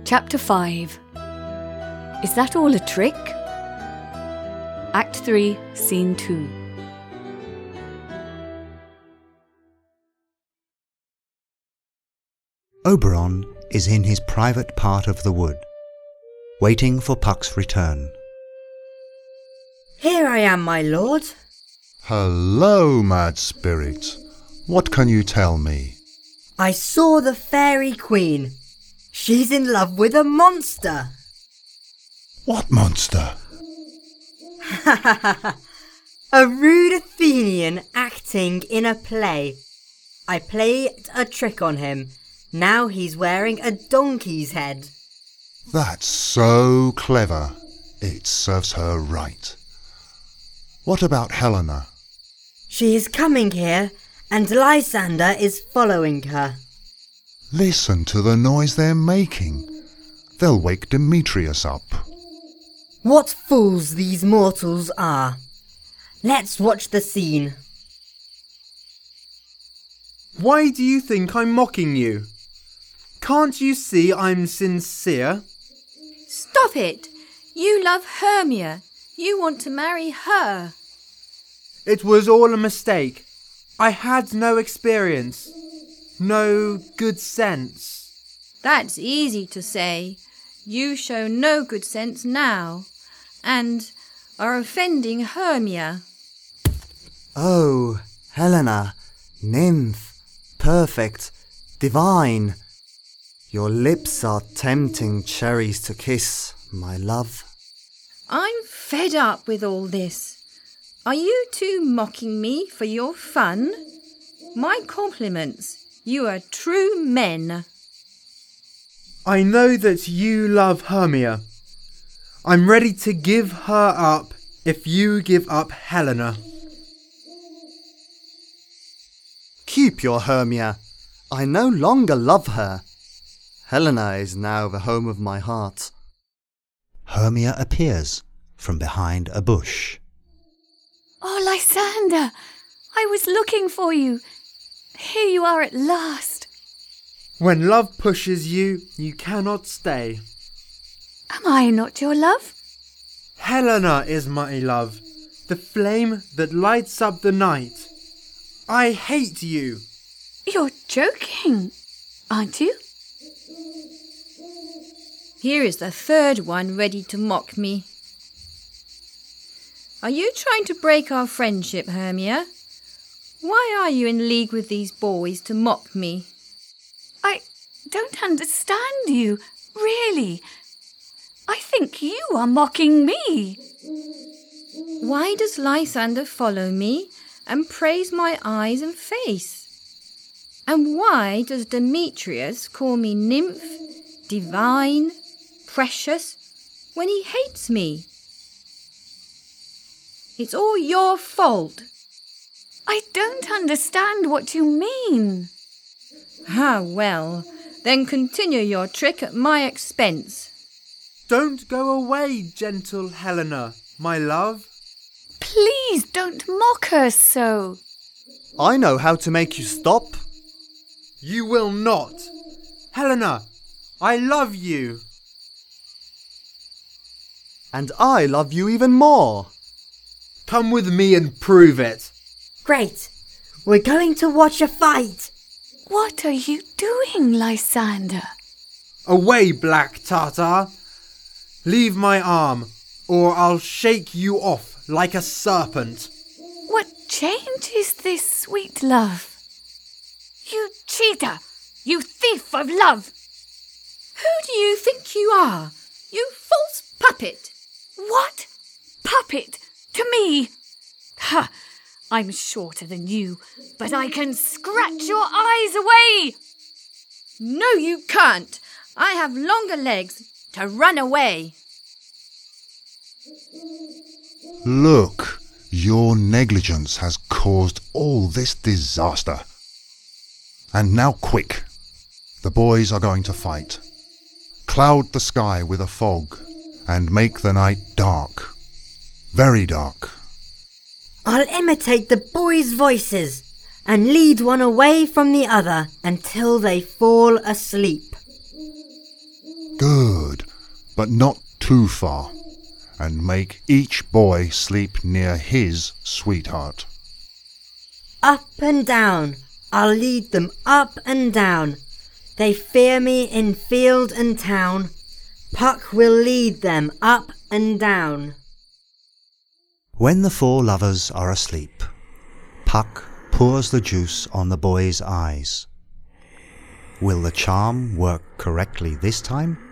Chapter 5. Is that all a trick? Act 3, Scene 2. Oberon is in his private part of the wood, waiting for Puck's return. Here I am, my lord. Hello, mad spirit. What can you tell me? I saw the fairy queen. She's in love with a monster. What monster? A rude Athenian acting in a play. I played a trick on him. Now he's wearing a donkey's head. That's so clever. It serves her right. What about Helena? She is coming here, and Lysander is following her. Listen to the noise they're making. They'll wake Demetrius up. What fools these mortals are. Let's watch the scene. Why do you think I'm mocking you? Can't you see I'm sincere? Stop it! You love Hermia. You want to marry her. It was all a mistake. I had no experience. No good sense. That's easy to say. You show no good sense now, and are offending Hermia. Oh, Helena, nymph, perfect, divine. Your lips are tempting cherries to kiss, my love. I'm fed up with all this. Are you two mocking me for your fun? My compliments. You are true men. I know that you love Hermia. I'm ready to give her up if you give up Helena. Keep your Hermia. I no longer love her. Helena is now the home of my heart. Hermia appears from behind a bush. Oh, Lysander! I was looking for you. Here you are at last. When love pushes you, you cannot stay. Am I not your love? Helena is my love, the flame that lights up the night. I hate you. You're joking, aren't you? Here is the third one ready to mock me. Are you trying to break our friendship, Hermia? Why are you in league with these boys to mock me? I don't understand you, really. I think you are mocking me. Why does Lysander follow me and praise my eyes and face? And why does Demetrius call me nymph, divine, precious, when he hates me? It's all your fault. I don't understand what you mean. Ah, well, then continue your trick at my expense. Don't go away, gentle Helena, my love. Please don't mock her so. I know how to make you stop. You will not. Helena, I love you. And I love you even more. Come with me and prove it. Great. We're going to watch a fight. What are you doing, Lysander? Away, Black Tartar. Leave my arm, or I'll shake you off like a serpent. What change is this, sweet love? You cheater! You thief of love! Who do you think you are? You false puppet! What? Puppet? To me? Ha! I'm shorter than you, but I can scratch your eyes away! No, you can't! I have longer legs to run away. Look, your negligence has caused all this disaster. And now quick. The boys are going to fight. Cloud the sky with a fog and make the night dark. Very dark. I'll imitate the boys' voices and lead one away from the other until they fall asleep. Good, but not too far. And make each boy sleep near his sweetheart. Up and down, I'll lead them up and down. They fear me in field and town. Puck will lead them up and down. When the 4 lovers are asleep, Puck pours the juice on the boy's eyes. Will the charm work correctly this time?